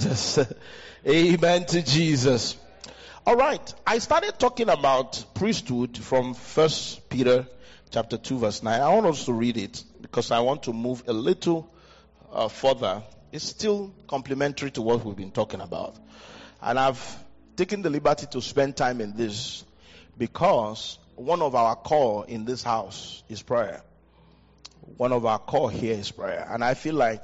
Jesus. Amen to Jesus. All right. I started talking about priesthood from 1 Peter chapter 2 verse 9. I want us to read it because I want to move a little further. It's still complementary to what we've been talking about. And I've taken the liberty to spend time in this because one of our core in this house is prayer. One of our core here is prayer. And I feel like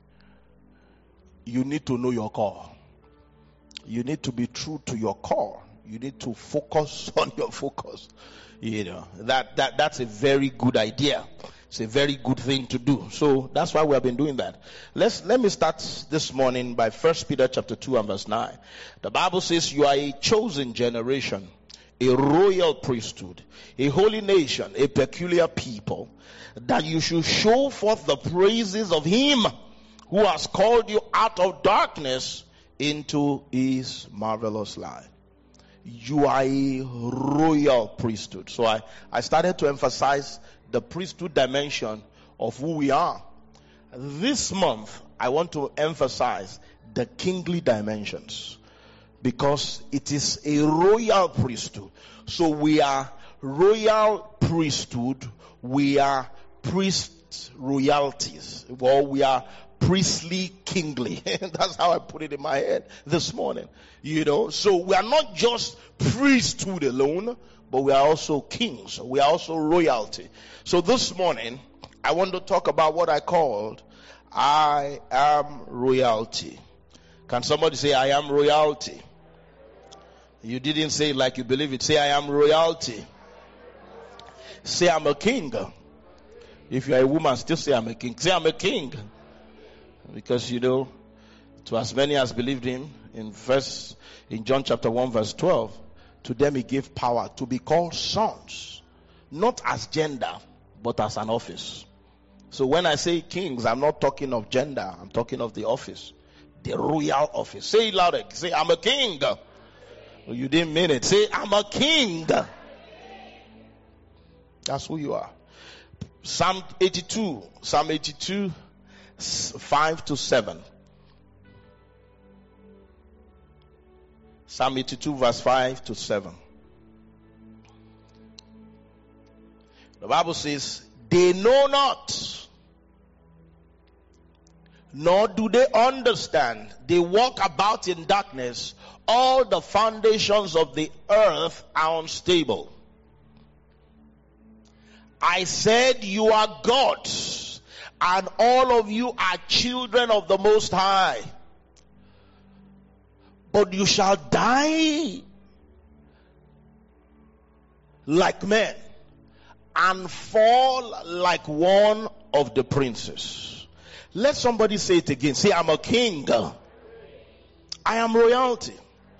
you need to know your core. You need to be true to your core. You need to focus on your focus. You know, that's a very good idea. It's a very good thing to do. So that's why we have been doing that. Let me start this morning by 1 Peter chapter 2 and verse 9. The Bible says you are a chosen generation, a royal priesthood, a holy nation, a peculiar people, that you should show forth the praises of him who has called you out of darkness into his marvelous light. You are a royal priesthood. So I started to emphasize the priesthood dimension of who we are. This month, I want to emphasize the kingly dimensions because it is a royal priesthood. So we are royal priesthood. We are priest royalties. Well, we are priestly kingly. That's how I put it in my head this morning. You know, so we are not just priesthood alone, but we are also kings. We are also royalty. So this morning, I want to talk about what I called I am royalty. Can somebody say I am royalty? You didn't say it like you believe it. Say I am royalty. Say I'm a king. If you are a woman, still say I'm a king. Say I'm a king. Because you know, to as many as believed him, in John chapter 1 verse 12, to them he gave power to be called sons, not as gender, but as an office. So when I say kings, I'm not talking of gender, I'm talking of the office, the royal office. Say it louder. Say I'm a king. Well, you didn't mean it. Say I'm a king. That's who you are. Psalm 82, 5 to 7. Psalm 82 verse 5 to 7. The Bible says, they know not, nor do they understand. They walk about in darkness. All the foundations of the earth are unstable. I said, you are gods, and all of you are children of the Most High. But you shall die like men and fall like one of the princes. Let somebody say it again. Say, I'm a king. I am royalty.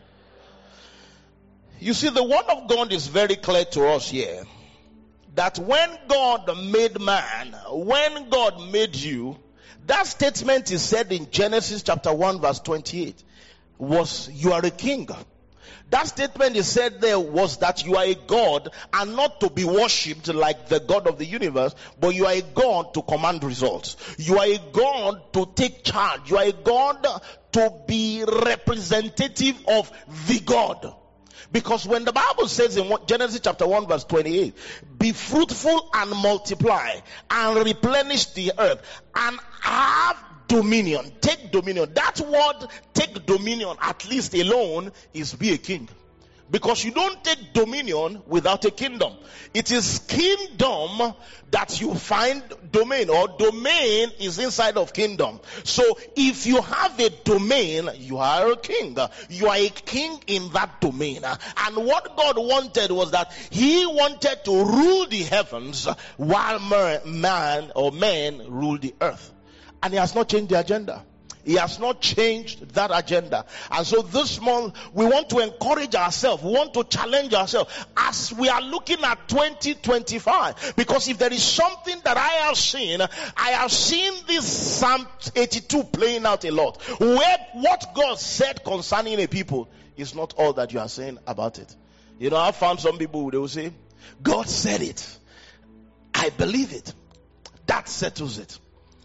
You see, the word of God is very clear to us here. That when God made man, when God made you, that statement is said in Genesis chapter 1 verse 28, was you are a king. That statement is said there was that you are a God and not to be worshipped like the God of the universe, but you are a God to command results. You are a God to take charge. You are a God to be representative of the God. Because when the Bible says in Genesis chapter 1 verse 28, be fruitful and multiply and replenish the earth and have dominion. Take dominion. That word take dominion at least alone is be a king. Because you don't take dominion without a kingdom. It is kingdom that you find domain, or domain is inside of kingdom. So if you have a domain, you are a king. You are a king in that domain. And what God wanted was that he wanted to rule the heavens while man rule the earth. And he has not changed the agenda. He has not changed that agenda. And so this month, we want to encourage ourselves. We want to challenge ourselves as we are looking at 2025. Because if there is something that I have seen this Psalm 82 playing out a lot. Where what God said concerning a people is not all that you are saying about it. You know, I found some people, they will say, God said it. I believe it. That settles it.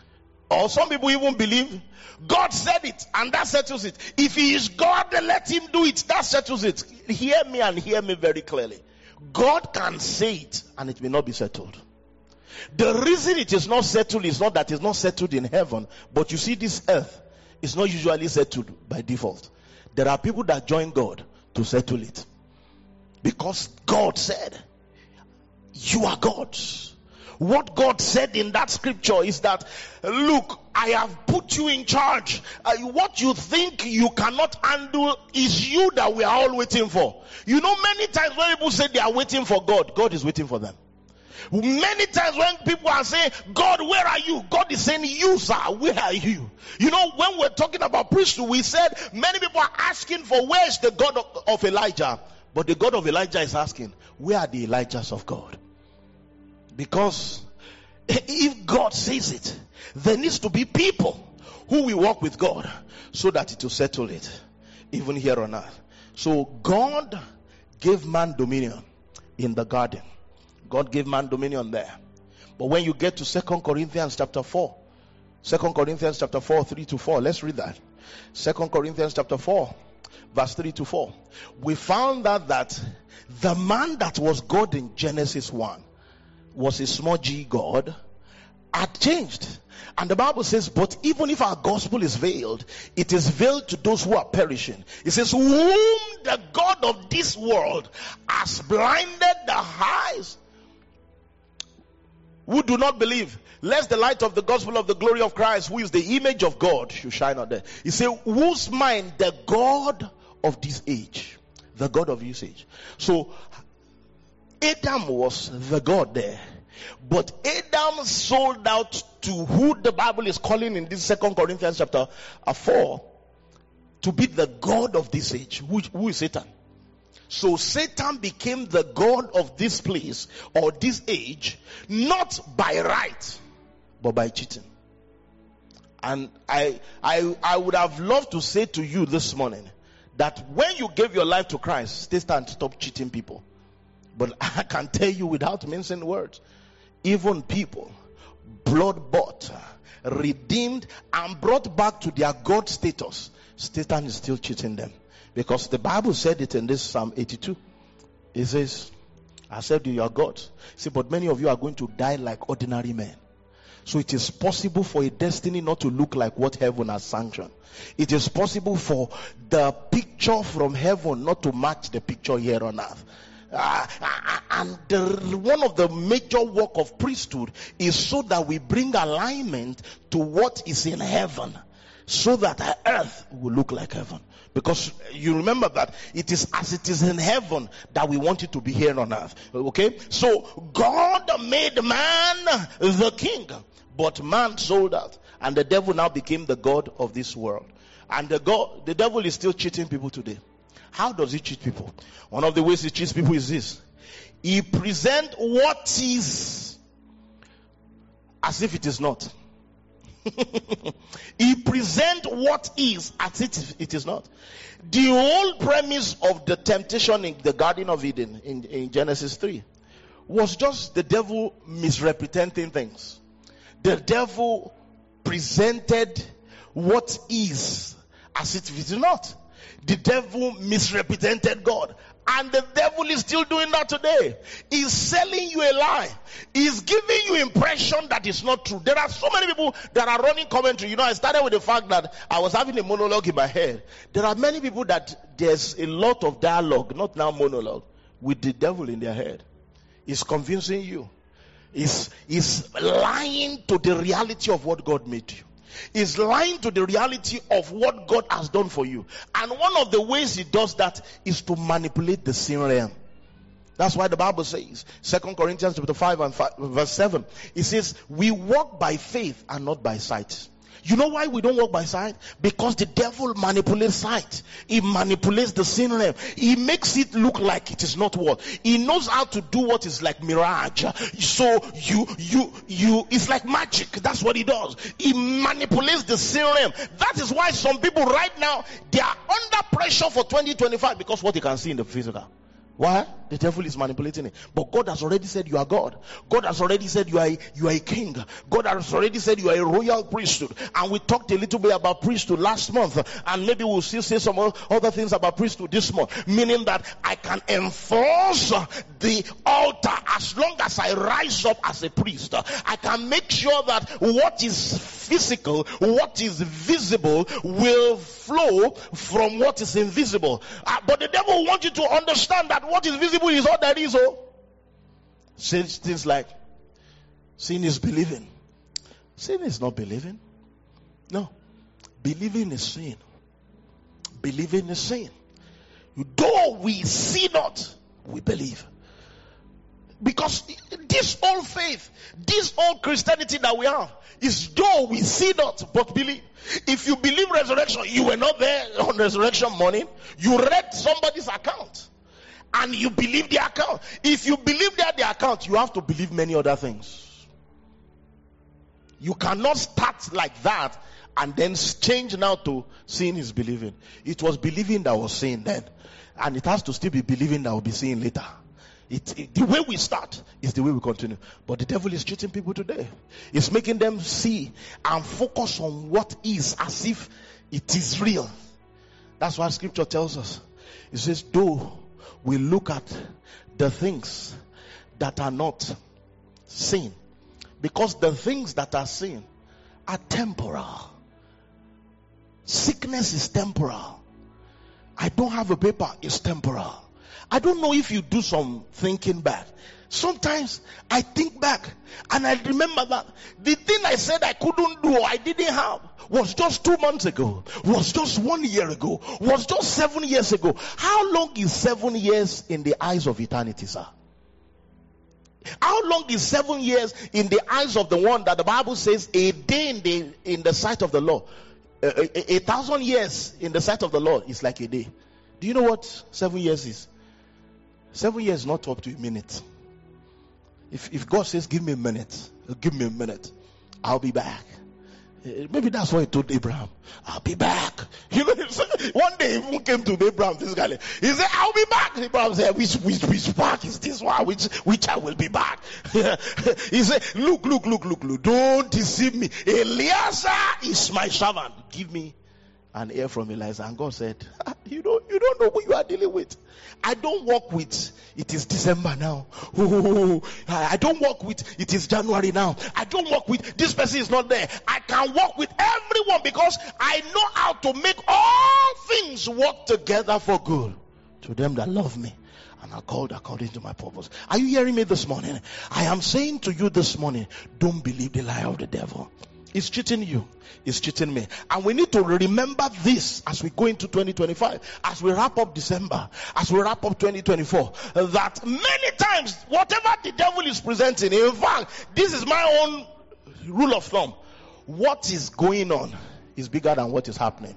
Or some people even believe God said it and that settles it. If he is God, then let him do it. That settles it. Hear me and hear me very clearly. God can say it and it may not be settled. The reason it is not settled is not that it's not settled in heaven, but you see, this earth is not usually settled by default. There are people that join God to settle it. Because God said, you are God. What God said in that scripture is that, look, I have put you in charge. What you think you cannot handle is you that we are all waiting for. You know, many times when people say they are waiting for God, God is waiting for them. Many times when people are saying, God, where are you? God is saying, you, sir, where are you? You know, when we're talking about priesthood, we said many people are asking for, where is the God of Elijah? But the God of Elijah is asking, where are the Elijahs of God? Because if God says it, there needs to be people who will walk with God so that it will settle it, even here on earth. So God gave man dominion in the garden. God gave man dominion there. But when you get to 2 Corinthians chapter 4, 2 Corinthians chapter 4, 3-4, let's read that. 2 Corinthians chapter 4, verse 3-4. We found out that the man that was God in Genesis 1 was a small g God, had changed. And the Bible says, but even if our gospel is veiled, it is veiled to those who are perishing. It says, whom the God of this world has blinded the eyes, who do not believe, lest the light of the gospel of the glory of Christ, who is the image of God, should shine on them. He said, whose mind the God of this age, the God of this age. So Adam was the God there. But Adam sold out to who the Bible is calling in this 2 Corinthians chapter 4 to be the God of this age. Who is Satan? So Satan became the God of this place or this age, not by right, but by cheating. And I would have loved to say to you this morning that when you gave your life to Christ, stay stand, stop cheating people. But I can tell you without mincing words, even people blood bought, redeemed, and brought back to their God status, Satan is still cheating them. Because the Bible said it in this Psalm 82. It says, I said you are God. See, but many of you are going to die like ordinary men. So it is possible for a destiny not to look like what heaven has sanctioned. It is possible for the picture from heaven not to match the picture here on earth. One of the major work of priesthood is so that we bring alignment to what is in heaven, so that our earth will look like heaven. Because you remember that it is as it is in heaven that we want it to be here on earth. Okay? So God made man the king, but man sold out, and the devil now became the God of this world. And the devil is still cheating people today. How does he cheat people? One of the ways he cheats people is this. He presents what is as if it is not. He presents what is as if it is not. The whole premise of the temptation in the Garden of Eden in Genesis 3 was just the devil misrepresenting things. The devil presented what is as if it is not. The devil misrepresented God. And the devil is still doing that today. He's selling you a lie. He's giving you impression that is not true. There are so many people that are running commentary. You know, I started with the fact that I was having a monologue in my head. There are many people that there's a lot of dialogue, not now monologue, with the devil in their head. He's convincing you. He's lying to the reality of what God made you. Is lying to the reality of what God has done for you. And one of the ways he does that is to manipulate the sin realm. That's why the Bible says, 2 Corinthians chapter 5 and verse 7, it says, we walk by faith and not by sight. You know why we don't walk by sight? Because the devil manipulates sight. He manipulates the sin realm. He makes it look like it is not what. He knows how to do what is like mirage. So it's like magic. That's what he does. He manipulates the sin realm. That is why some people right now, they are under pressure for 2025 because what they can see in the physical. Why? The devil is manipulating it. But God has already said you are God. God has already said you are a king. God has already said you are a royal priesthood. And we talked a little bit about priesthood last month. And maybe we'll still say some other things about priesthood this month. Meaning that I can enforce the altar as long as I rise up as a priest. I can make sure that what is physical, what is visible will flow from what is invisible. But the devil wants you to understand that what is visible is all that is. Says things like, sin is believing. Sin is not believing. No. Believing is sin. Believing is sin. Though we see not, we believe. Because this old faith, this old Christianity that we have, is though we see not, but believe. If you believe resurrection, you were not there on resurrection morning. You read somebody's account. And you believe the account. If you believe the account, you have to believe many other things. You cannot start like that and then change now to seeing is believing. It was believing that was seeing then. And it has to still be believing that will be seeing later. The way we start is the way we continue. But the devil is cheating people today. It's making them see and focus on what is as if it is real. That's why scripture tells us. It says, though we look at the things that are not seen. Because the things that are seen are temporal. Sickness is temporal. I don't have a paper, it's temporal. I don't know if you do some thinking back. Sometimes I think back and I remember that the thing I said I couldn't do or I didn't have was just 2 months ago, was just 1 year ago, was just 7 years ago. How long is 7 years in the eyes of eternity, sir? How long is 7 years in the eyes of the one that the Bible says a day in the sight of the Lord? 1,000 years in the sight of the Lord is like a day. Do you know what 7 years is? 7 years is not up to a minute. If God says, give me a minute, I'll be back. Maybe that's what he told Abraham. I'll be back. You know, one day he even came to Abraham, this guy. He said, I'll be back. Abraham said, which back is this one? Which I will be back. He said, look. Don't deceive me. Eliezer is my servant. Give me an ear from Elijah. And God said, you don't know who you are dealing with. I don't walk with, it is December now. I don't walk with, it is January now. I don't walk with, this person is not there. I can walk with everyone because I know how to make all things work together for good to them that love me and are called according to my purpose. Are you hearing me this morning? I am saying to you this morning, don't believe the lie of the devil. It's cheating you. It's cheating me. And we need to remember this as we go into 2025, as we wrap up December, as we wrap up 2024, that many times, whatever the devil is presenting, in fact, this is my own rule of thumb. What is going on is bigger than what is happening.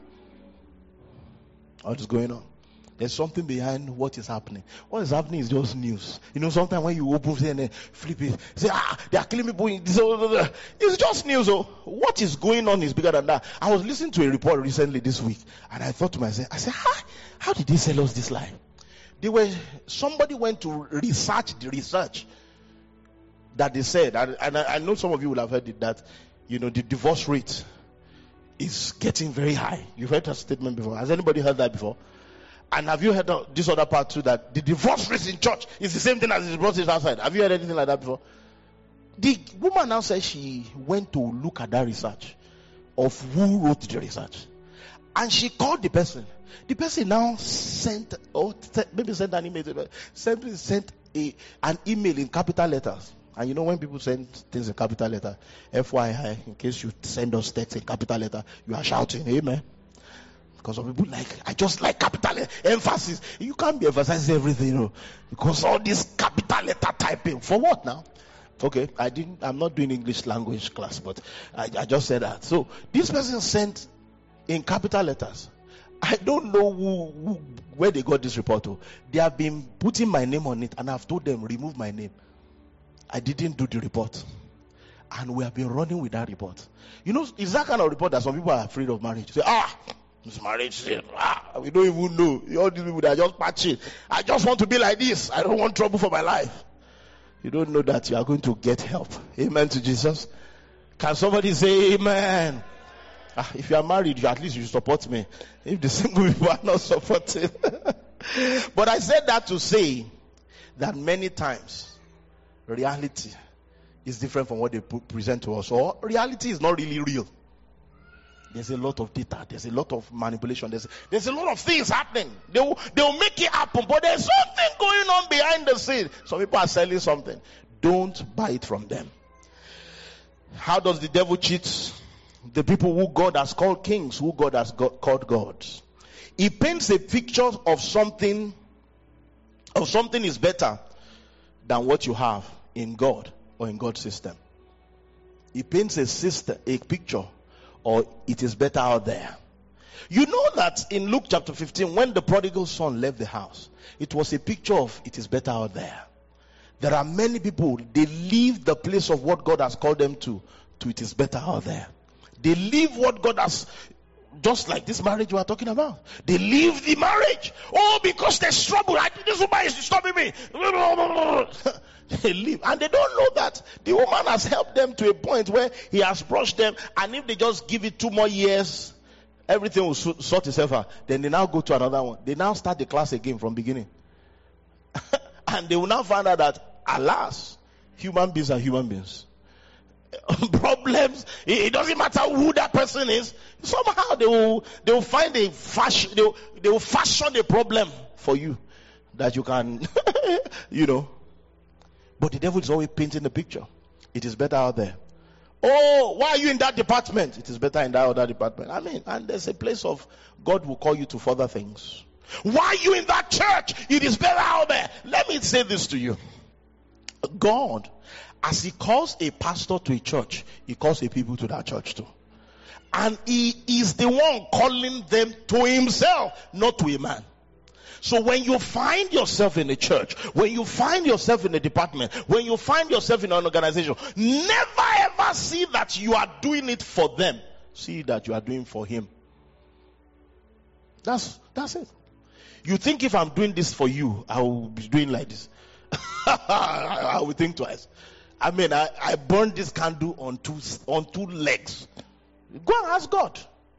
What is going on? There's something behind what is happening. What is happening is just news. You know, sometimes when you open and flip it, say, they are killing people. It's just news. Oh, what is going on is bigger than that. I was listening to a report recently this week, and I thought to myself, I said, how did they sell us this lie? Somebody went to research the research that they said, and I know some of you will have heard it, that, you know, the divorce rate is getting very high. You've heard that statement before. Has anybody heard that before? And have you heard this other part too, that the divorce rate in church is the same thing as the divorce rate outside? Have you heard anything like that before? The woman now said she went to look at that research of who wrote the research. And she called the person. The person now sent an email in capital letters. And you know when people send things in capital letter, FYI, in case you send us text in capital letter, you are shouting, amen. Because some people I just like capital emphasis. You can't be emphasizing everything, you know, because all this capital letter typing. For what now? Okay, I'm not doing English language class, but I just said that. So this person sent in capital letters. I don't know where they got this report to. They have been putting my name on it, and I've told them remove my name. I didn't do the report. And we have been running with that report. You know, it's that kind of report that some people are afraid of marriage. Say, this marriage, We don't even know. All these people that are just patching. I just want to be like this. I don't want trouble for my life. You don't know that you are going to get help. Amen to Jesus. Can somebody say amen? If you are married, at least you support me. If the single people are not supporting. But I said that to say that many times reality is different from what they present to us. Or reality is not really real. There's a lot of data. There's a lot of manipulation. There's a lot of things happening. They'll make it happen, but there's something going on behind the scene. Some people are selling something. Don't buy it from them. How does the devil cheat the people who God has called kings, who God has called gods? He paints a picture of something is better than what you have in God or in God's system. He paints a picture, or it is better out there. You know that in Luke chapter 15, when the prodigal son left the house, it was a picture of it is better out there. There are many people, they leave the place of what God has called them to it is better out there. They leave what God has, just like this marriage we are talking about. They leave the marriage. Oh, because there's trouble. This woman is disturbing me. They leave. And they don't know that the woman has helped them to a point where he has brushed them. And if they just give it 2 more years, everything will sort itself out. Then they now go to another one. They now start the class again from beginning. And they will now find out that, alas, human beings are human beings. Problems, it doesn't matter who that person is. Somehow they will find a fashion, they will fashion a problem for you that you can, But the devil is always painting the picture. It is better out there. Oh, why are you in that department? It is better in that other department. And there's a place of God will call you to further things. Why are you in that church? It is better out there. Let me say this to you. God, as he calls a pastor to a church, he calls a people to that church too. And he is the one calling them to himself, not to a man. So when you find yourself in a church, when you find yourself in a department, when you find yourself in an organization, never ever see that you are doing it for them. See that you are doing for him. That's it. You think if I'm doing this for you, I will be doing like this. I will think twice. I burned this candle on two legs. Go and ask God.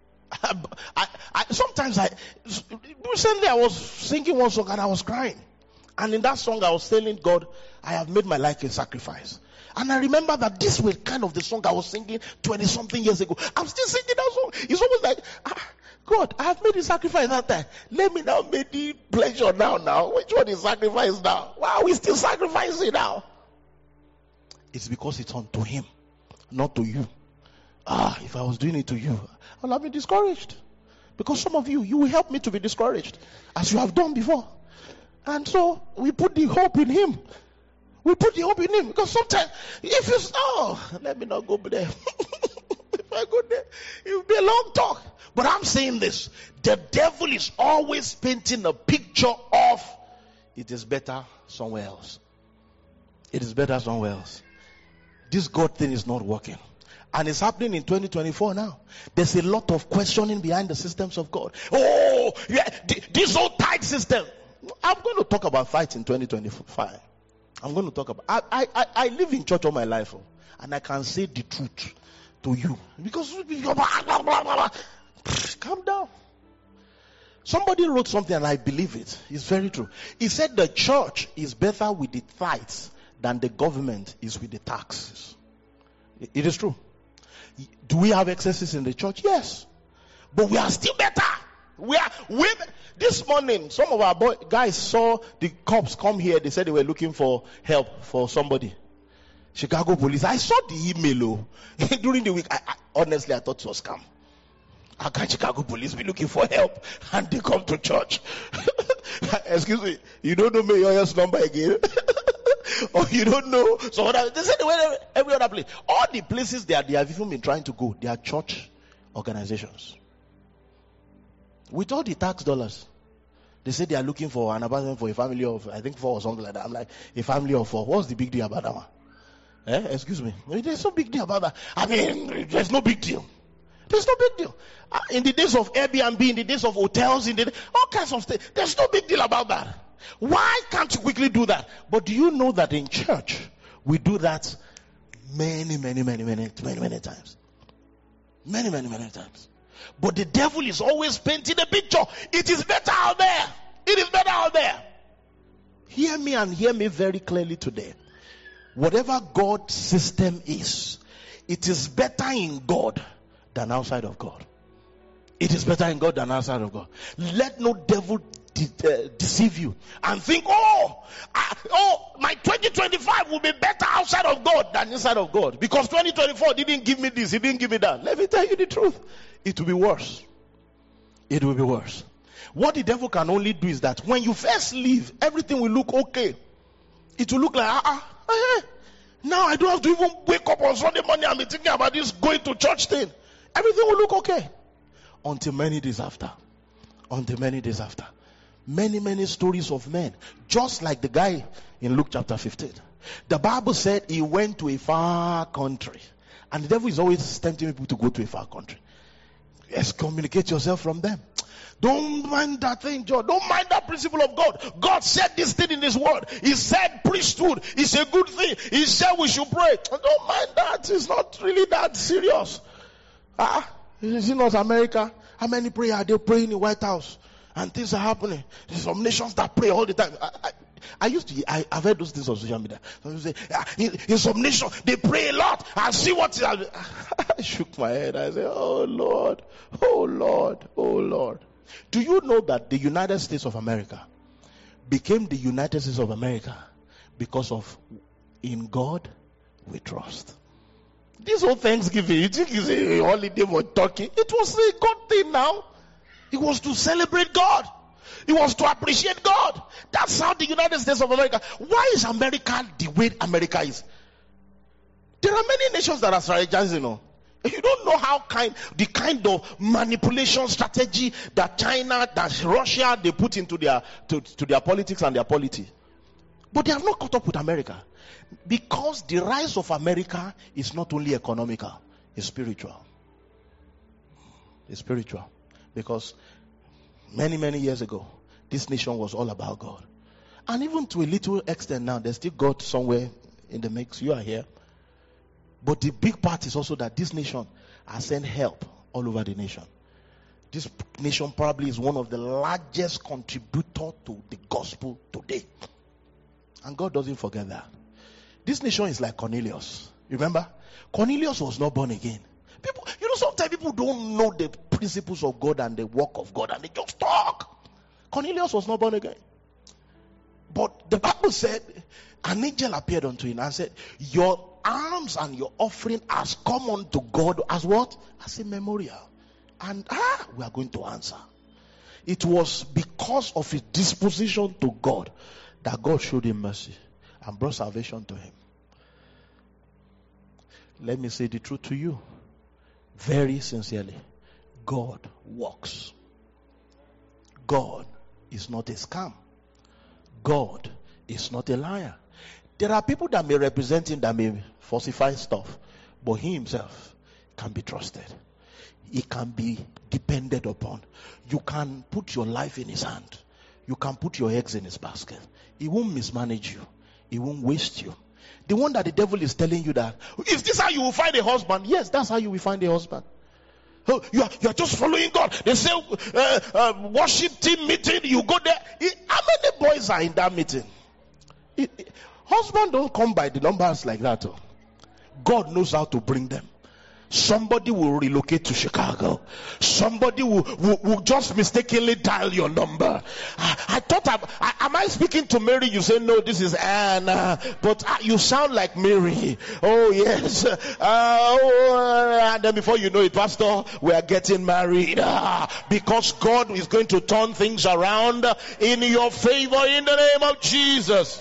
Recently I was singing one song and I was crying. And in that song I was telling God, I have made my life a sacrifice. And I remember that this was kind of the song I was singing 20 something years ago. I'm still singing that song. It's almost like, God, I have made a sacrifice that time. Let me now make the pleasure now. Which one is sacrifice now? Why are we still sacrificing now? It's because it's unto him, not to you. If I was doing it to you, I'll have been discouraged. Because some of you will help me to be discouraged, as you have done before. And so, we put the hope in him. Because sometimes, if you let me not go there. If I go there, it will be a long talk. But I'm saying this. The devil is always painting a picture of, it is better somewhere else. It is better somewhere else. This God thing is not working. And it's happening in 2024 now. There's a lot of questioning behind the systems of God. Oh, yeah, this whole tight system. I'm going to talk about fights in 2025. I'm going to talk about... I live in church all my life. And I can say the truth to you. Because... Calm down. Somebody wrote something and I believe it. It's very true. He said the church is better with the tithes than the government is with the taxes. It is true. Do we have excesses in the church? Yes. But we are still better. This morning, some of our guys saw the cops come here. They said they were looking for help for somebody. Chicago police. I saw the email during the week. Honestly, I thought it was scam. How can Chicago police be looking for help and they come to church? Excuse me, you don't know Mayor's number again? Or you don't know? So they said they went every other place. All the places they have even been trying to go, they are church organizations. With all the tax dollars, they say they are looking for an apartment for a family of, I think 4 or something like that. I'm like, a family of 4. What's the big deal about that one? Excuse me. There's no big deal about that. There's no big deal. There's no big deal. In the days of Airbnb, in the days of hotels, all kinds of things, there's no big deal about that. Why can't you quickly do that? But do you know that in church, we do that many times? Many times. But the devil is always painting a picture. It is better out there. It is better out there. Hear me and hear me very clearly today. Whatever God's system is, it is better in God than outside of God. It is better in God than outside of God. Let no devil deceive you and think, my 2025 will be better outside of God than inside of God, because 2024 didn't give me this, he didn't give me that. Let me tell you the truth, it will be worse. It will be worse. What the devil can only do is that when you first leave, everything will look okay. It will look like now I don't have to even wake up on Sunday morning and be thinking about this going to church thing. Everything will look okay until many days after. Many stories of men, just like the guy in Luke chapter 15. The Bible said he went to a far country, and the devil is always tempting people to go to a far country. Excommunicate yourself from them. Don't mind that thing, John. Don't mind that principle of God. God said this thing in His word. He said priesthood is a good thing. He said we should pray. Don't mind that. It's not really that serious. Is it not America? How many prayer are they praying in the White House? And things are happening. There's some nations that pray all the time. I've heard those things on social media. Some say, in some nations, they pray a lot. I see what I shook my head. I said, oh Lord. Do you know that the United States of America became the United States of America because of in God we trust? This whole Thanksgiving, you think it's a holiday for Turkey? It was a God thing now. It was to celebrate God. It was to appreciate God. That's how the United States of America. Why is America the way America is? There are many nations that are strategizing. You don't know the kind of manipulation strategy that China, that Russia, they put into their politics and their polity. But they have not caught up with America. Because the rise of America is not only economical, it's spiritual. It's spiritual. Because many years ago, this nation was all about God. And even to a little extent now, there's still God somewhere in the mix. You are here. But the big part is also that this nation has sent help all over the nation. This nation probably is one of the largest contributors to the gospel today. And God doesn't forget that. This nation is like Cornelius. Remember? Cornelius was not born again. People, sometimes people don't know the principles of God and the work of God, and they just talk. Cornelius was not born again. But the Bible said, an angel appeared unto him and said, your alms and your offering has come unto God as what? As a memorial. And we are going to answer. It was because of his disposition to God that God showed him mercy and brought salvation to him. Let me say the truth to you very sincerely. God works. God is not a scam. God is not a liar. There are people that may represent him that may falsify stuff, but he himself can be trusted. He can be depended upon. You can put your life in his hand. You can put your eggs in his basket. He won't mismanage you. He won't waste you. The one that the devil is telling you that, is this how you will find a husband? Yes, that's how you will find a husband. Oh, you are just following God. They say, worship team meeting, you go there. How many boys are in that meeting? Husband don't come by the numbers like that. God knows how to bring them. Somebody will relocate to Chicago. Somebody will just mistakenly dial your number. I thought, am I speaking to Mary? You say, no, this is Anna. But you sound like Mary. Oh, yes. And then before you know it, Pastor, we are getting married. Because God is going to turn things around in your favor in the name of Jesus.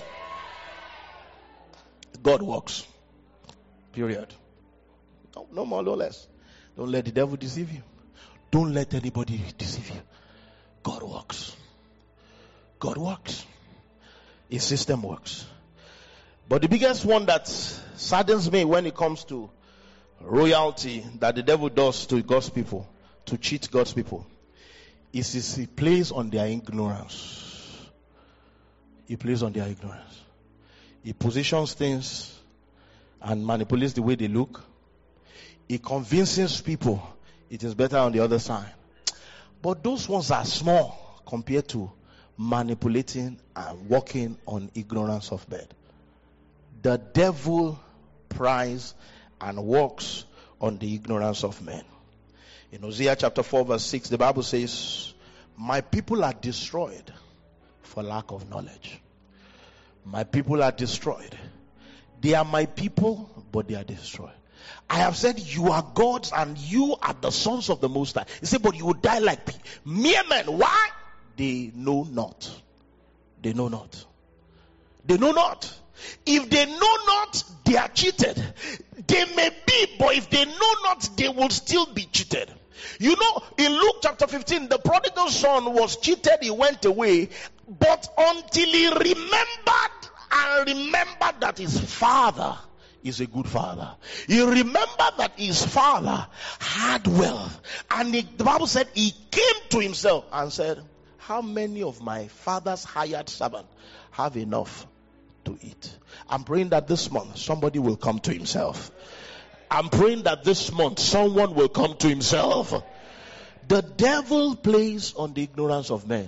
God works. Period. No more, no less. Don't let the devil deceive you. Don't let anybody deceive you. God works. God works. His system works. But the biggest one that saddens me when it comes to royalty that the devil does to God's people, to cheat God's people, is he plays on their ignorance. He plays on their ignorance. He positions things and manipulates the way they look. He convinces people it is better on the other side. But those ones are small compared to manipulating and working on ignorance of men. The devil pries and works on the ignorance of men. In Hosea chapter 4 verse 6, the Bible says, my people are destroyed for lack of knowledge. My people are destroyed. They are my people, but they are destroyed. I have said you are gods and you are the sons of the Most High. He said, but you will die like mere men. Why? They know not. They know not. They know not. If they know not, they are cheated. They may be, but if they know not, they will still be cheated. You know, in Luke chapter 15, the prodigal son was cheated, he went away, but until he remembered that his father is a good father. He remembered that his father had wealth. And the Bible said he came to himself and said, how many of my father's hired servants have enough to eat? I'm praying that this month somebody will come to himself. I'm praying that this month someone will come to himself. The devil plays on the ignorance of men.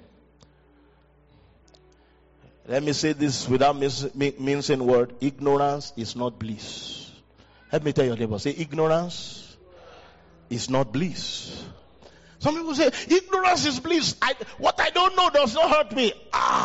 Let me say this without mincing word. Ignorance is not bliss. Let me tell your neighbor, say ignorance is not bliss. Some people say ignorance is bliss. What I don't know does not hurt me.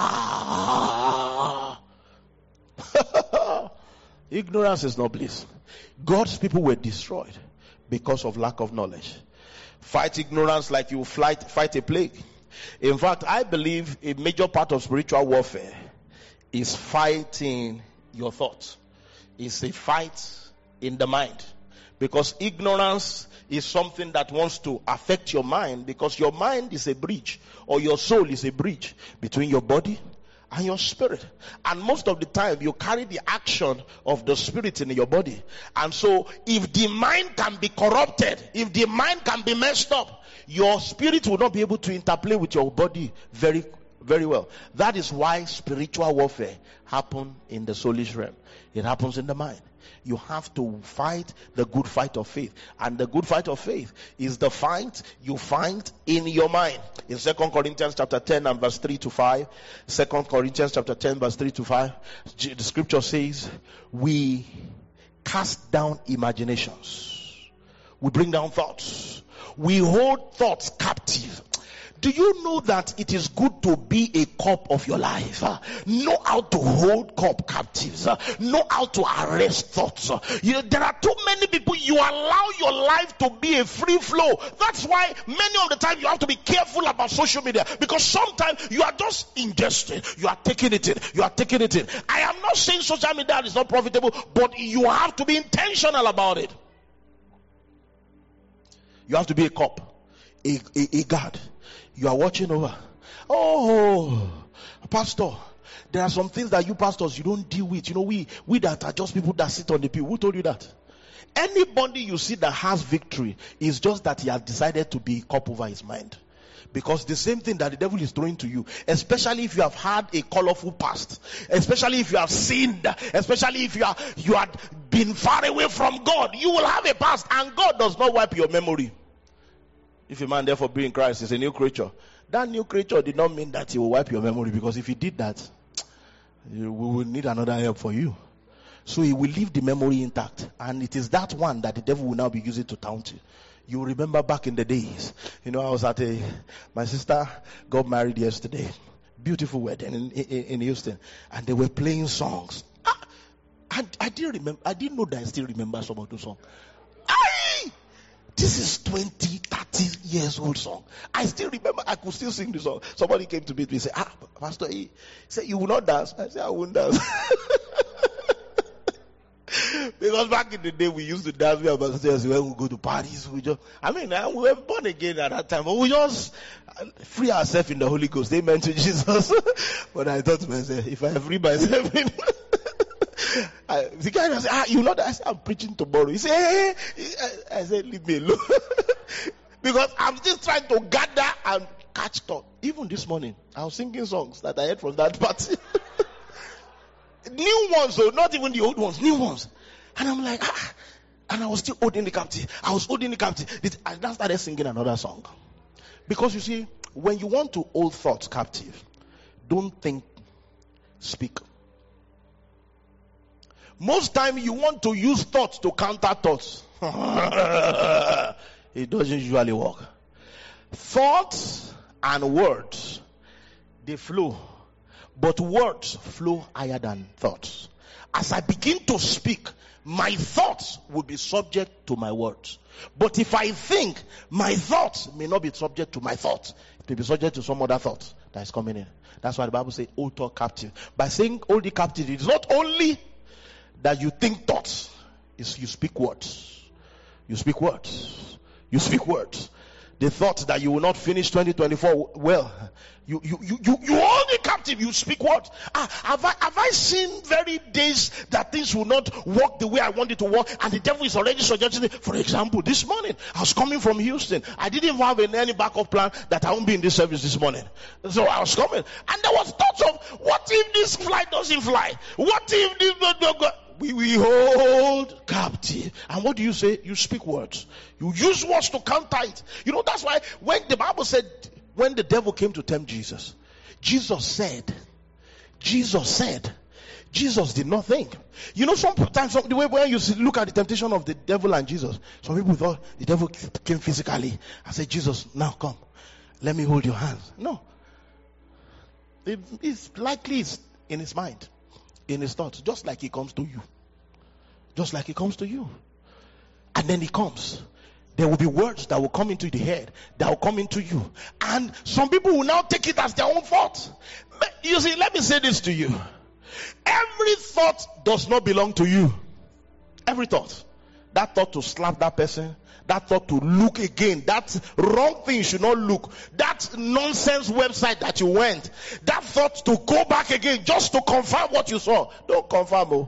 Ignorance is not bliss. God's people were destroyed because of lack of knowledge. Fight ignorance like you fight a plague. In fact, I believe a major part of spiritual warfare is fighting your thoughts. It's a fight in the mind. Because ignorance is something that wants to affect your mind, because your mind is a bridge, or your soul is a bridge between your body and your spirit. And most of the time you carry the action of the spirit in your body. And so if the mind can be corrupted, if the mind can be messed up, your spirit will not be able to interplay with your body very well. That is why spiritual warfare happens in the soulish realm. It happens in the mind. You have to fight the good fight of faith. And the good fight of faith is the fight you fight in your mind. In 2 Corinthians chapter 10 and verse 3 to 5. 2 Corinthians chapter 10 verse 3 to 5. The scripture says, we cast down imaginations. We bring down thoughts. We hold thoughts captive. Do you know that it is good to be a cop of your life? Know how to hold cop captives. Know how to arrest thoughts. There are too many people. You allow your life to be a free flow. That's why many of the time you have to be careful about social media, because sometimes you are just ingesting. You are taking it in. You are taking it in. I am not saying social media is not profitable, but you have to be intentional about it. You have to be a cop, a guard. You are watching over. Oh, pastor, there are some things that you pastors, you don't deal with. You know, we that are just people that sit on the pew. Who told you that? Anybody you see that has victory is just that he has decided to be a cop over his mind. Because the same thing that the devil is throwing to you, especially if you have had a colorful past, especially if you have sinned, especially if you had been far away from God, you will have a past, and God does not wipe your memory. If a man therefore be in Christ is a new creature, that new creature did not mean that he will wipe your memory, because if he did that, we will need another help for you. So he will leave the memory intact, and it is that one that the devil will now be using to taunt you. You remember back in the days, I was at my sister got married yesterday, beautiful wedding in Houston, and they were playing songs. I didn't remember. I didn't know that I still remember some of those songs. This is 20, 30 years old song. I still remember. I could still sing the song. Somebody came to meet me and said, Pastor, he said, you will not dance. I said, I won't dance. Because back in the day, we used to dance with our sisters when we go to parties. We were born again at that time, but we just free ourselves in the Holy Ghost. Amen to Jesus. But I thought to myself, if I free myself in The guy said, you know that? I said, I'm preaching tomorrow. He said, hey. I said, leave me alone. Because I'm still trying to gather and catch thought. Even this morning, I was singing songs that I heard from that party. New ones, so not even the old ones, new ones. And I'm like, and I was still holding the captive. I now started singing another song. Because you see, when you want to hold thoughts captive, don't think, speak. Most time you want to use thoughts to counter thoughts. It doesn't usually work. Thoughts and words, they flow. But words flow higher than thoughts. As I begin to speak, my thoughts will be subject to my words. But if I think, my thoughts may not be subject to my thoughts. It will be subject to some other thoughts that is coming in. That's why the Bible says, hold thought captive. By saying hold the captive, it's not only that you think thoughts, it's you speak words. You speak words. You speak words. The thought that you will not finish 2024 well, you hold it captive. You speak words. Have I seen very days that things will not work the way I want it to work, and the devil is already suggesting it? For example, this morning I was coming from Houston. I didn't have any backup plan that I won't be in this service this morning. So I was coming, and there was thoughts of, what if this flight doesn't fly? What if this? We hold captive. And what do you say? You speak words. You use words to counter it. You know, that's why when the Bible said, when the devil came to tempt Jesus, Jesus did not think. You know, sometimes the way when you look at the temptation of the devil and Jesus, some people thought the devil came physically and said, Jesus, now come, let me hold your hands. No. It's likely in his mind, in his thoughts, just like he comes to you. Just like he comes to you. And then he comes. There will be words that will come into the head, that will come into you. And some people will now take it as their own fault. You see, let me say this to you. Every thought does not belong to you. Every thought. That thought to slap that person, that thought to look again, that wrong thing you should not look, that nonsense website that you went, that thought to go back again just to confirm what you saw. Don't confirm. Oh.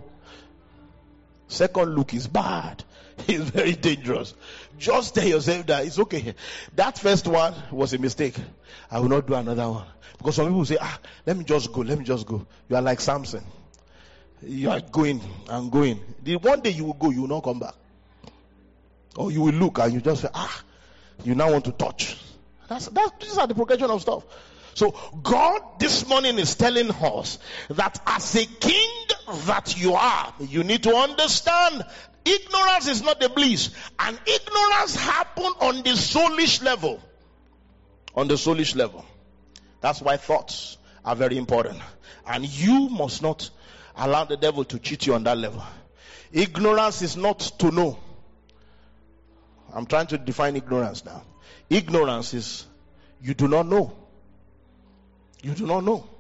Second look is bad. It's very dangerous. Just tell yourself that it's okay. That first one was a mistake. I will not do another one. Because some people say, let me just go. You are like Samson. You are going and going. The one day you will go, you will not come back. Or you will look and you just say, you now want to touch. These are the progression of stuff. So God this morning is telling us that as a king that you are, you need to understand ignorance is not a bliss. And ignorance happens on the soulish level. On the soulish level. That's why thoughts are very important. And you must not allow the devil to cheat you on that level. Ignorance is not to know. I'm trying to define ignorance now. Ignorance is you do not know. You do not know.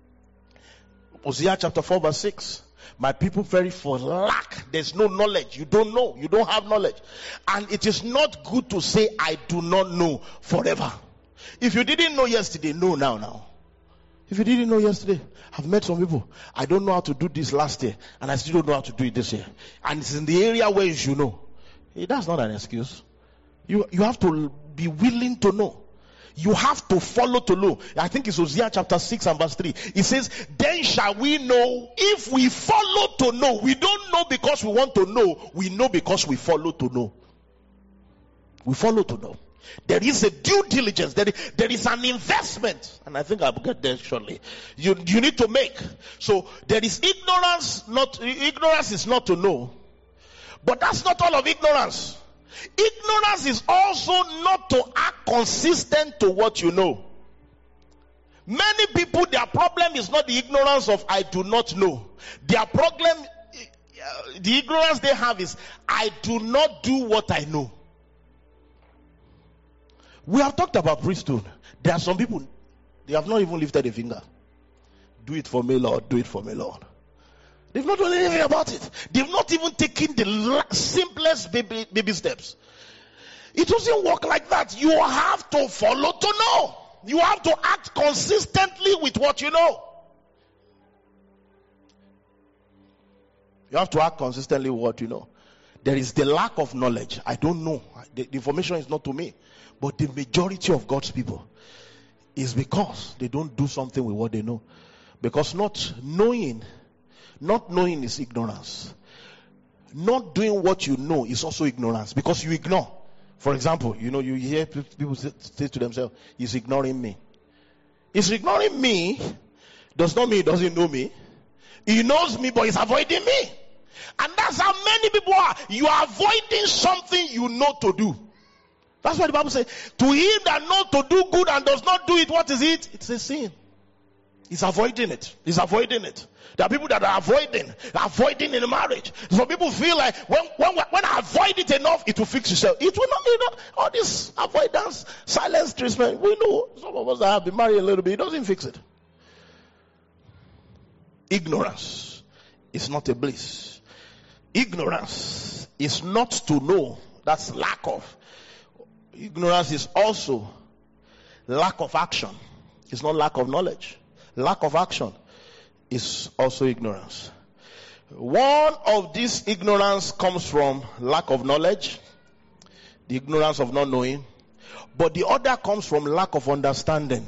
Hosea chapter 4 verse 6. My people perish for lack. There's no knowledge. You don't know. You don't have knowledge. And it is not good to say, I do not know forever. If you didn't know yesterday, know now. If you didn't know yesterday, I've met some people. I don't know how to do this last year, and I still don't know how to do it this year. And it's in the area where you should know. That's not an excuse. You have to be willing to know. You have to follow to know. I think it's Hosea chapter 6 and verse 3. It says, then shall we know if we follow to know. We don't know because we want to know. We know because we follow to know. We follow to know. There is a due diligence. There is an investment. And I think I'll get there shortly. You need to make. So there is ignorance. Ignorance is not to know. But that's not all of ignorance. Ignorance is also not to act consistent to what you know. Many people, their problem is not the ignorance of I do not know. Their problem, the ignorance they have is I do not do what I know. We have talked about priesthood. There are some people, they have not even lifted a finger. Do it for me, Lord. Do it for me, Lord. They've not done anything about it. They've not even taken the simplest baby steps. It doesn't work like that. You have to follow to know. You have to act consistently with what you know. You have to act consistently with what you know. There is the lack of knowledge. I don't know. The information is not to me. But the majority of God's people is because they don't do something with what they know. Because not knowing is ignorance. Not doing what you know is also ignorance. Because you ignore. For example, you hear people say to themselves, he's ignoring me. He's ignoring me does not mean he doesn't know me. He knows me, but he's avoiding me. And that's how many people are. You are avoiding something you know to do. That's why the Bible says, to him that knows to do good and does not do it, what is it? It's a sin. He's avoiding it. He's avoiding it. There are people that are avoiding in a marriage. Some people feel like when I avoid it enough, it will fix itself. It will not. All this avoidance, silence treatment. We know some of us that have been married a little bit, it doesn't fix it. Ignorance is not a bliss. Ignorance is not to know. That's lack of. Ignorance is also lack of action. It's not lack of knowledge. Lack of action is also ignorance. One of these ignorance comes from lack of knowledge, the ignorance of not knowing, but the other comes from lack of understanding.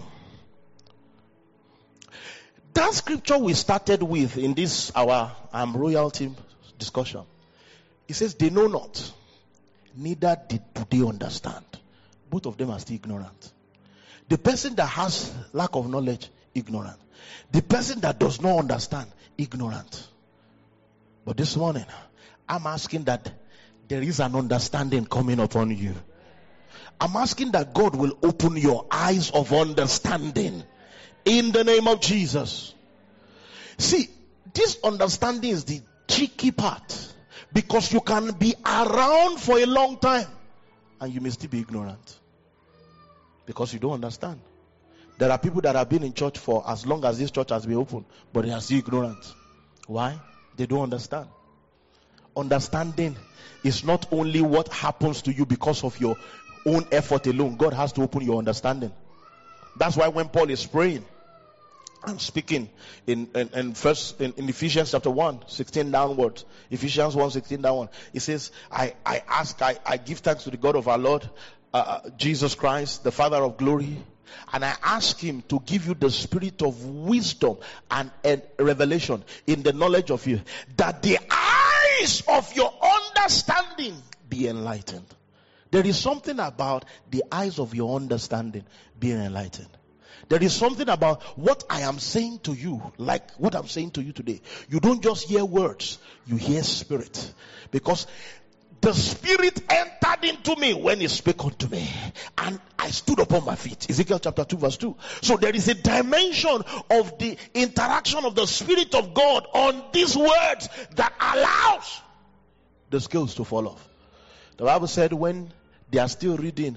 That scripture we started with in this our royalty discussion, it says they know not, neither do they understand. Both of them are still ignorant. The person that has lack of knowledge, ignorant. The person that does not understand, ignorant. But this morning, I'm asking that there is an understanding coming upon you. I'm asking that God will open your eyes of understanding in the name of Jesus. See, this understanding is the tricky part, because you can be around for a long time and you may still be ignorant because you don't understand. There are people that have been in church for as long as this church has been open, but they are still ignorant. Why? They don't understand. Understanding is not only what happens to you because of your own effort alone. God has to open your understanding. That's why when Paul is praying and speaking in Ephesians chapter 1, 16 downwards, Ephesians 1, 16 downwards, he says, I give thanks to the God of our Lord Jesus Christ, the Father of glory, and I ask him to give you the spirit of wisdom and revelation in the knowledge of you, that the eyes of your understanding be enlightened. There is something about the eyes of your understanding being enlightened. There is something about what I am saying to you, like what I'm saying to you today. You don't just hear words, you hear spirit. Because the Spirit entered into me when he spake unto me, and I stood upon my feet. Ezekiel chapter 2 verse 2. So there is a dimension of the interaction of the Spirit of God on these words that allows the scales to fall off. The Bible said when they are still reading,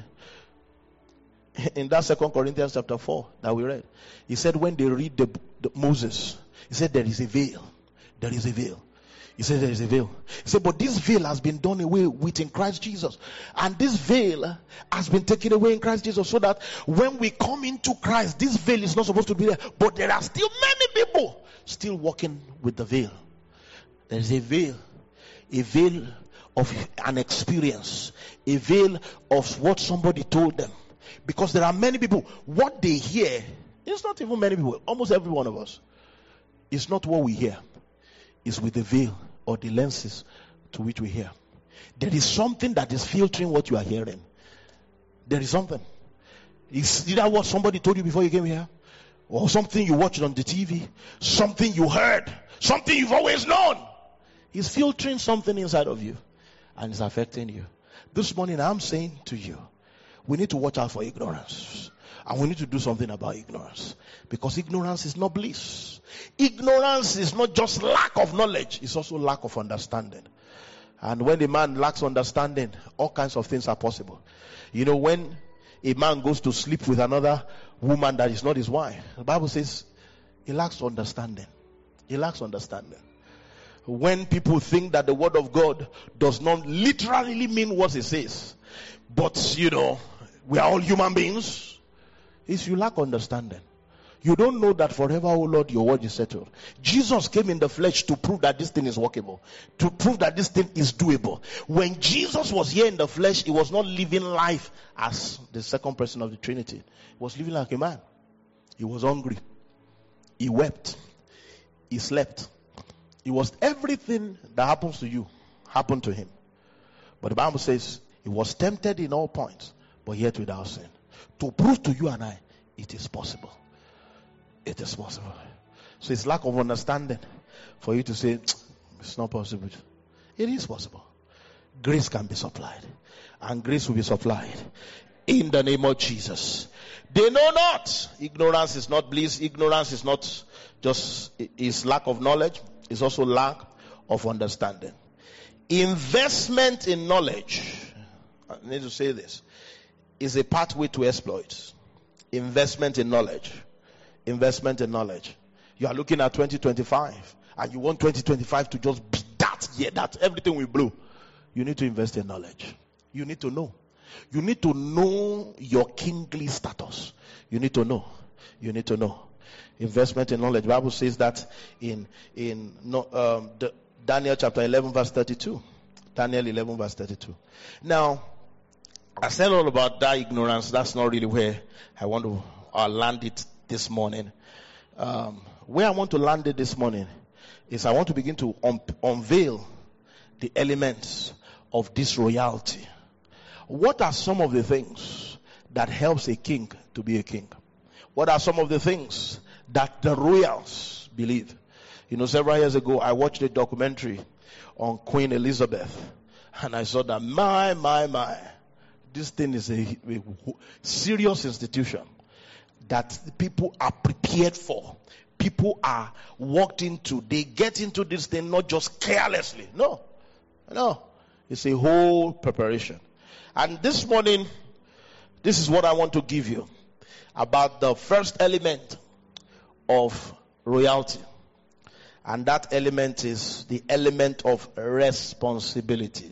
in that 2 Corinthians chapter 4 that we read, he said when they read the Moses, he said there is a veil. There is a veil. He said there is a veil. He said, but this veil has been done away with in Christ Jesus. And this veil has been taken away in Christ Jesus, so that when we come into Christ, this veil is not supposed to be there. But there are still many people still walking with the veil. There is a veil of an experience, a veil of what somebody told them. Because there are many people, what they hear, it's not even many people, almost every one of us, it's not what we hear. Is with the veil or the lenses to which we hear. There is something that is filtering what you are hearing. There is something. It's either what somebody told you before you came here, or something you watched on the TV, something you heard, something you've always known. It's filtering something inside of you, and it's affecting you. This morning I'm saying to you, we need to watch out for ignorance. And we need to do something about ignorance. Because ignorance is not bliss. Ignorance is not just lack of knowledge. It's also lack of understanding. And when a man lacks understanding, all kinds of things are possible. You know, when a man goes to sleep with another woman that is not his wife, the Bible says he lacks understanding. He lacks understanding. When people think that the word of God does not literally mean what it says, but, you know, we are all human beings, is you lack understanding. You don't know that forever, oh Lord, your word is settled. Jesus came in the flesh to prove that this thing is workable, to prove that this thing is doable. When Jesus was here in the flesh, he was not living life as the second person of the Trinity. He was living like a man. He was hungry. He wept. He slept. It was everything that happens to you happened to him. But the Bible says he was tempted in all points, but yet without sin. To prove to you and I, it is possible. It is possible. So it's lack of understanding for you to say, it's not possible. It is possible. Grace can be supplied. And grace will be supplied in the name of Jesus. They know not. Ignorance is not bliss. Ignorance is not just, is lack of knowledge. It's also lack of understanding. Investment in knowledge, I need to say this, is a pathway to exploits. Investment in knowledge. Investment in knowledge. You are looking at 2025 and you want 2025 to just be that year, that everything will blow. You need to invest in knowledge. You need to know. You need to know your kingly status. You need to know. You need to know. Investment in knowledge. The Bible says that in Daniel chapter 11 verse 32. Daniel 11 verse 32. Now, I said all about that ignorance. That's not really where I want to land it this morning. Where I want to land it this morning is I want to begin to unveil the elements of this royalty. What are some of the things that helps a king to be a king? What are some of the things that the royals believe? You know, several years ago, I watched a documentary on Queen Elizabeth. And I saw that, my, this thing is a serious institution that people are prepared for. People are walked into. They get into this thing not just carelessly. No. It's a whole preparation. And this morning, this is what I want to give you about the first element of royalty. And that element is the element of responsibility.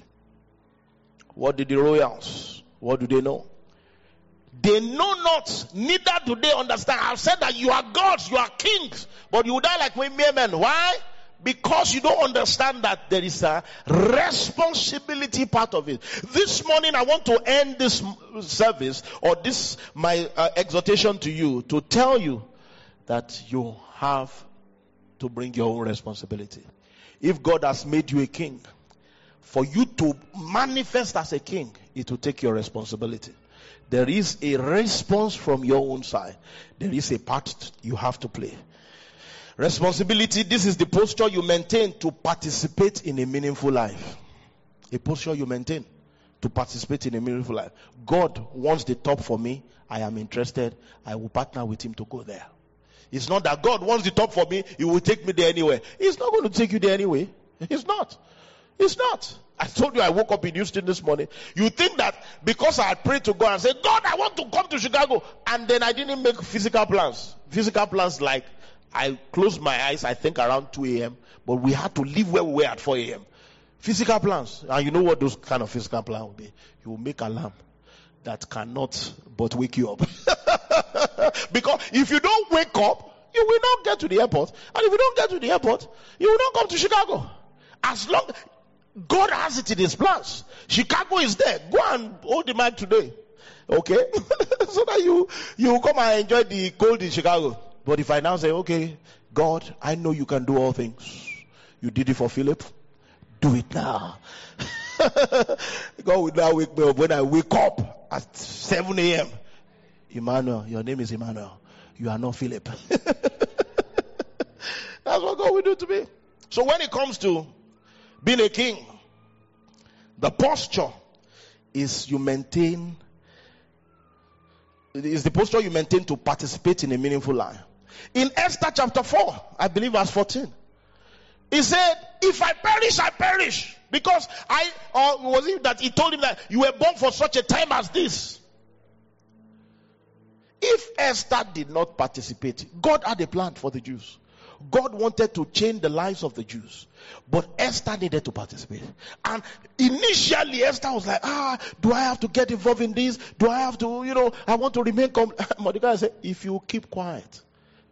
What did the royals, what do they know? They know not, neither do they understand. I've said that you are gods, you are kings, but you die like mere men. Why? Because you don't understand that there is a responsibility part of it. This morning I want to end this service, or this my exhortation to you, to tell you that you have to bring your own responsibility. If God has made you a king, for you to manifest as a king, it will take your responsibility. There is a response from your own side. There is a part you have to play. Responsibility, this is the posture you maintain to participate in a meaningful life. A posture you maintain to participate in a meaningful life. God wants the top for me. I am interested. I will partner with him to go there. It's not that God wants the top for me. He will take me there anyway. He's not going to take you there anyway. He's not. It's not. I told you I woke up in Houston this morning. You think that because I prayed to God and said, God, I want to come to Chicago, and then I didn't make physical plans. Physical plans like I closed my eyes, I think around 2 a.m., but we had to leave where we were at 4 a.m. Physical plans. And you know what those kind of physical plans will be? You will make alarm that cannot but wake you up. Because if you don't wake up, you will not get to the airport. And if you don't get to the airport, you will not come to Chicago. As long God has it in his plans. Chicago is there. Go and hold the mic today. Okay? So that you will come and enjoy the cold in Chicago. But if I now say, okay, God, I know you can do all things. You did it for Philip. Do it now. God will now wake me up when I wake up at 7 a.m. Emmanuel, your name is Emmanuel. You are not Philip. That's what God will do to me. So when it comes to being a king, the posture is the posture you maintain to participate in a meaningful life. In Esther chapter 4, I believe verse 14, he said, if I perish, I perish. Because was it that he told him that you were born for such a time as this? If Esther did not participate, God had a plan for the Jews. God wanted to change the lives of the Jews. But Esther needed to participate. And initially Esther was like, do I have to get involved in this? Do I have to, I want to remain Mordecai said, if you keep quiet,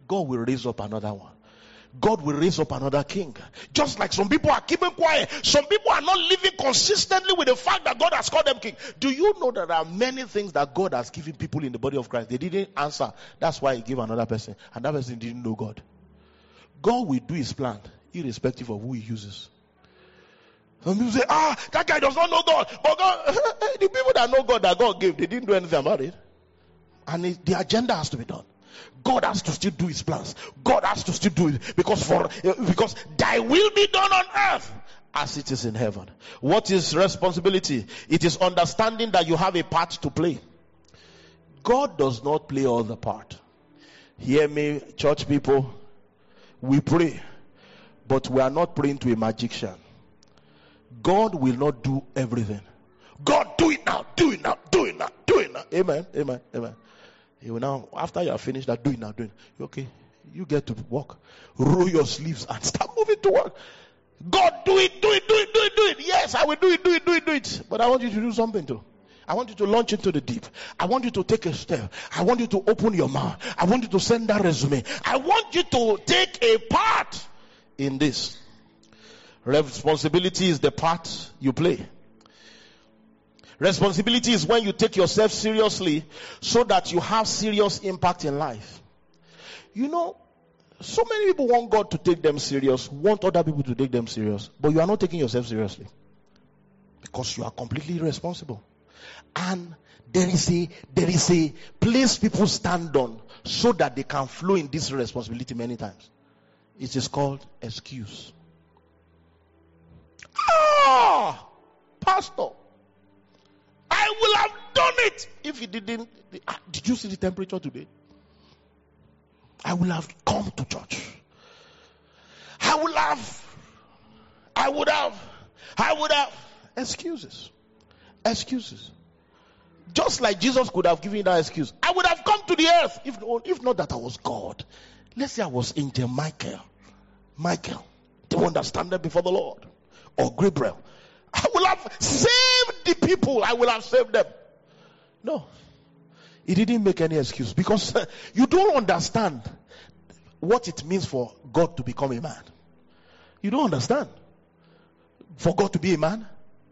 God will raise up another one. God will raise up another king. Just like some people are keeping quiet. Some people are not living consistently with the fact that God has called them king. Do you know that there are many things that God has given people in the body of Christ? They didn't answer. That's why he gave another person. And that person didn't know God. God will do his plan irrespective of who he uses. Some people say, that guy does not know God. But God, the people that know God that God gave, they didn't do anything about it. And the agenda has to be done. God has to still do his plans. God has to still do it because thy will be done on earth as it is in heaven. What is responsibility? It is understanding that you have a part to play. God does not play all the part. Hear me, church people. We pray, but we are not praying to a magician. God will not do everything. God, do it now, do it now, do it now, do it now. Amen, amen, amen. You now, after you are finished, that do it now, do it. Okay, you get to work. Roll your sleeves and start moving to work. God, do it, do it, do it, do it, do it. Yes, I will do it, do it, do it, do it. But I want you to do something too. I want you to launch into the deep. I want you to take a step. I want you to open your mouth. I want you to send that resume. I want you to take a part in this. Responsibility is the part you play. Responsibility is when you take yourself seriously so that you have serious impact in life. You know, so many people want God to take them serious, want other people to take them serious, but you are not taking yourself seriously because you are completely irresponsible. And there is a place people stand on so that they can flow in this responsibility many times. It is called excuse. Pastor, I will have done it if he didn't. Did you see the temperature today? I will have come to church. I would have. Excuses. Just like Jesus could have given that excuse. I would have come to the earth if not that I was God. Let's say I was angel Michael. The one that standeth before the Lord. Or Gabriel. I will have saved the people. I will have saved them. No. He didn't make any excuse. Because you don't understand what it means for God to become a man. You don't understand. For God to be a man?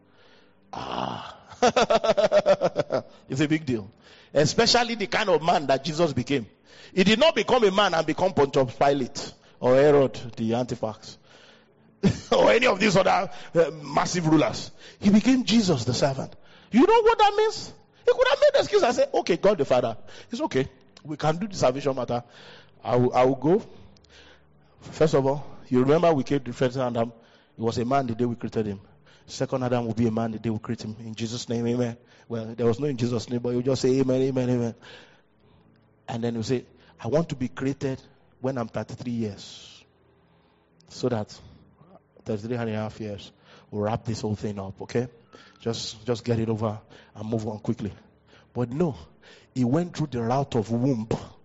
It's a big deal. Especially the kind of man that Jesus became. He did not become a man and become Pontius Pilate or Herod the Antipas or any of these other massive rulers. He became Jesus the servant. You know what that means? He could have made an excuse and said, okay, God the Father, it's okay. We can do the salvation matter. I will go. First of all, you remember we created the first Adam. He was a man the day we created him. Second Adam will be a man the day we create him. In Jesus' name, amen. Well, there was no in Jesus' name, but you just say amen, amen, amen. And then you say, I want to be created when I'm 33 years. So that 33 and a half years, we'll wrap this whole thing up, okay? Just get it over and move on quickly. But no, he went through the route of womb.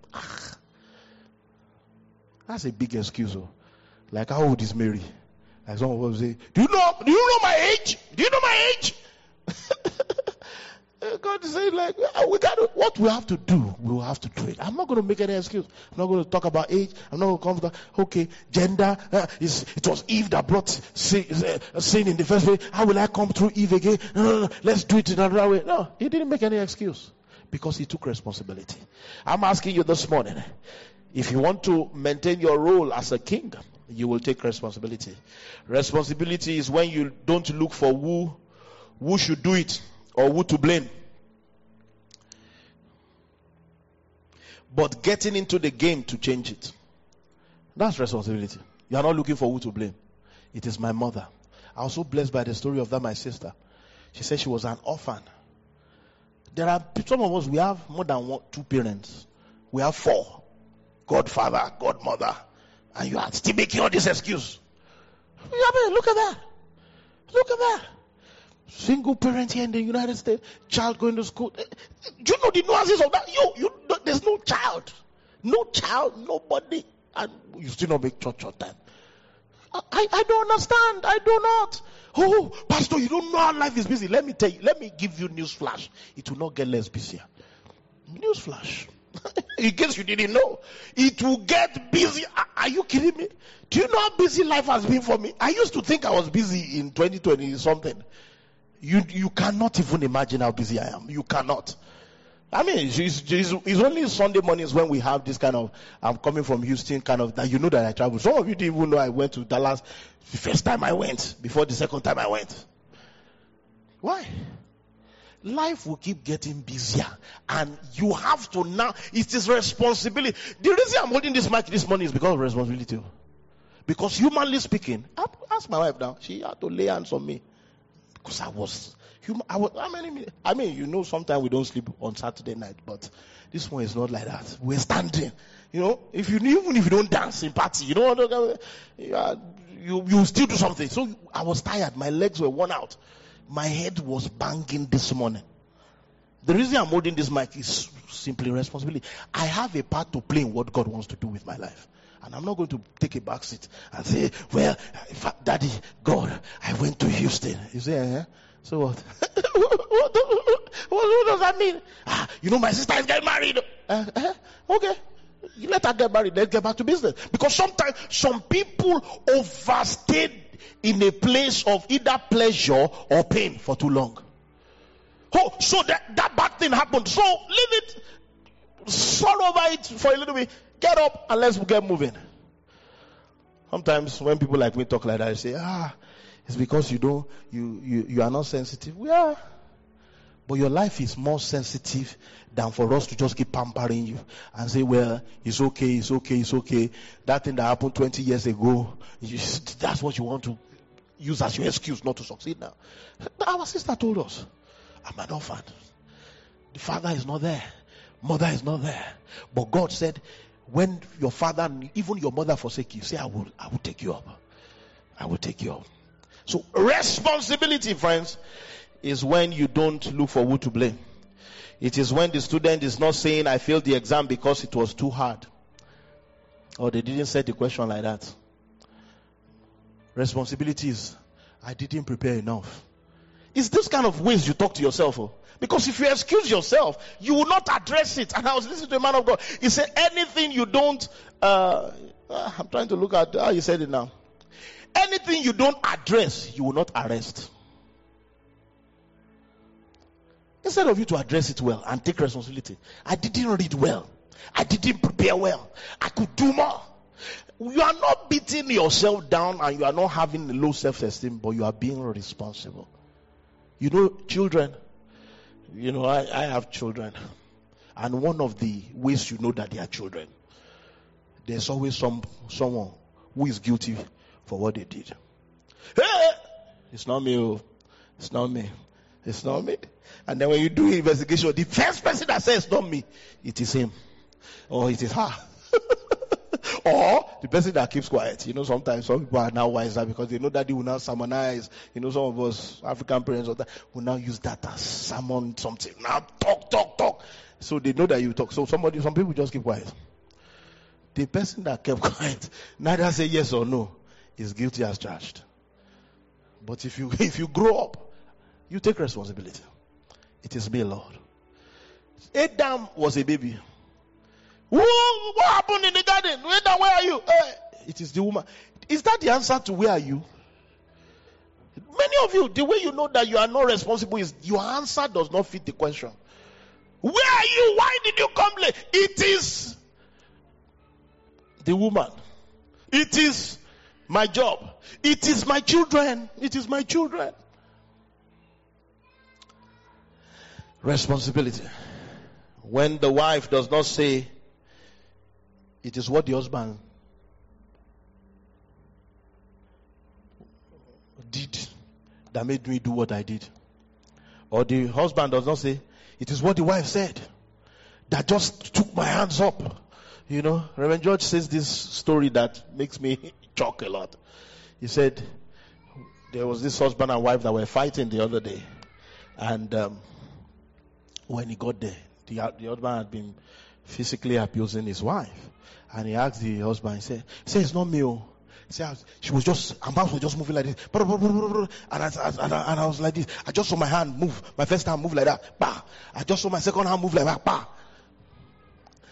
That's a big excuse. Like, how old is Mary? Like someone will say, do you know my age? Do you know my age? God is saying, like, what we have to do, we will have to do it. I'm not going to make any excuse. I'm not going to talk about age. I'm not going to come to, okay, gender. It was Eve that brought sin in the first place. How will I come through Eve again? No. Let's do it in another way. No, he didn't make any excuse because he took responsibility. I'm asking you this morning, if you want to maintain your role as a king, you will take responsibility. Responsibility is when you don't look for who should do it or who to blame, but getting into the game to change it. That's responsibility. You are not looking for who to blame. It is my mother. I was so blessed by the story of that, my sister. She said she was an orphan. There are some of us, we have more than two parents. We have 4. Godfather, godmother. And you are still making all this excuse. Look at that. Single parent here in the United States, child going to school. Do you know the nuances of that? There's no child, nobody, and you still not make church on time. I don't understand. I do not. Oh, Pastor, you don't know how life is busy. Let me tell you. Let me give you news flash. It will not get less busier. News flash. In case you didn't know, it will get busy. Are you kidding me? Do you know how busy life has been for me? I used to think I was busy in 2020 something. You cannot even imagine how busy I am. You cannot. I mean, it's only Sunday mornings when we have this kind of, I'm coming from Houston kind of, that you know that I travel. Some of you didn't even know I went to Dallas the first time I went, before the second time I went. Why? Life will keep getting busier, and you have to now, it is responsibility. The reason I'm holding this mic this morning is because of responsibility. Because humanly speaking, ask my wife now, she had to lay hands on me. Because I mean, you know, sometimes we don't sleep on Saturday night, but this one is not like that. We're standing. You know, even if you don't dance in party, you know, you still do something. So I was tired. My legs were worn out. My head was banging this morning. The reason I'm holding this mic is simply responsibility. I have a part to play in what God wants to do with my life. And I'm not going to take a back seat and say, well, Daddy, God, I went to Houston. You say, so what? What does that mean? You know, my sister is getting married. Okay. You let her get married. Let's get back to business. Because sometimes some people overstayed in a place of either pleasure or pain for too long. Oh, so that bad thing happened. So leave it. Sorrow over it for a little bit. Get up and let's get moving. Sometimes when people like me talk like that, I say, it's because you are not sensitive. We are. But your life is more sensitive than for us to just keep pampering you and say, well, it's okay. That thing that happened 20 years ago, that's what you want to use as your excuse not to succeed now. Our sister told us, I'm an orphan. The father is not there. Mother is not there. But God said, when your father and even your mother forsake you, say, I will take you up. I will take you up. So responsibility, friends, is when you don't look for who to blame. It is when the student is not saying, I failed the exam because it was too hard. Or they didn't set the question like that. Responsibility is, I didn't prepare enough. It's this kind of ways you talk to yourself. Because if you excuse yourself, you will not address it. And I was listening to a man of God. He said, anything you don't, I'm trying to look at how he said it now. Anything you don't address, you will not arrest. Instead of you to address it well and take responsibility. I didn't read well. I didn't prepare well. I could do more. You are not beating yourself down and you are not having a low self-esteem, but you are being responsible. You know, children, you know, I have children. And one of the ways you know that they are children, there's always someone who is guilty for what they did. Hey! It's not me. It's not me. It's not me. And then when you do investigation, the first person that says it's not me, it is him. Or it is her. Or the person that keeps quiet. You know, sometimes some people are now wiser because they know that they will now sermonize. You know, some of us African parents or that will now use that as sermon something. Now talk. So they know that you talk. So some people just keep quiet. The person that kept quiet, neither say yes or no, is guilty as charged. But if you grow up, you take responsibility. It is me, Lord. Adam was a baby. What happened in the garden? Adam, where are you? It is the woman. Is that the answer to where are you? Many of you, the way you know that you are not responsible is your answer does not fit the question. Where are you? Why did you come late? It is the woman. It is my job. It is my children. It is my children. Responsibility. When the wife does not say, it is what the husband did that made me do what I did. Or the husband does not say, it is what the wife said that just took my hands up. You know, Reverend George says this story that makes me choke a lot. He said, there was this husband and wife that were fighting the other day. And when he got there, the husband had been physically abusing his wife. And he asked the husband, he said, it's not me. He said, she was just, her mouth was just moving like this. And I was like this. I just saw my hand move. My first hand move like that. Bah. I just saw my second hand move like that. Bah.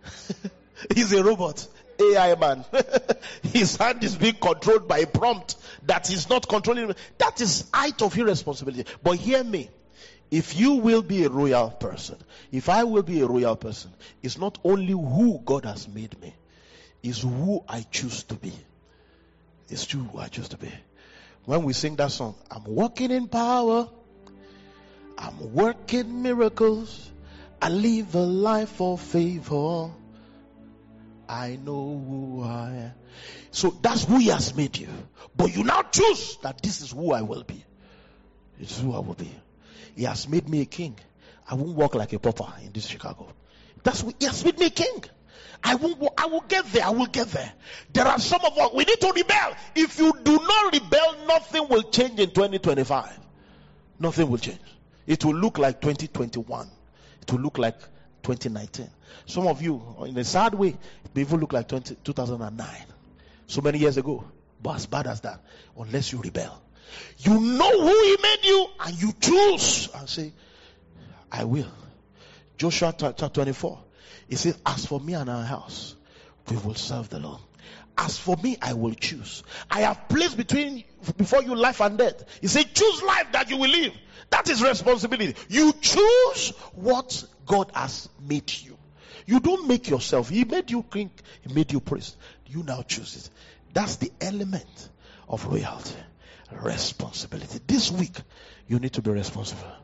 He's a robot. AI man. His hand is being controlled by a prompt that is not controlling him. That is height of irresponsibility. But hear me. If you will be a royal person, if I will be a royal person, it's not only who God has made me, it's who I choose to be. It's who I choose to be. When we sing that song, I'm walking in power, I'm working miracles, I live a life of favor, I know who I am. So that's who He has made you. But you now choose that this is who I will be. It's who I will be. He has made me a king. I won't walk like a pauper in this Chicago. That's what He has made me a king. I will get there. I will get there. There are some of us, we need to rebel. If you do not rebel, nothing will change in 2025. Nothing will change. It will look like 2021. It will look like 2019. Some of you, in a sad way, it will even look like 2009. So many years ago. But as bad as that, unless you rebel. You know who He made you, and you choose and say, I will. Joshua chapter 24. He says, as for me and our house, we will serve the Lord. As for me, I will choose. I have placed before you life and death. He said, choose life that you will live. That is responsibility. You choose what God has made you. You don't make yourself. He made you king. He made you priest. You now choose it. That's the element of royalty. Responsibility. This week, you need to be responsible.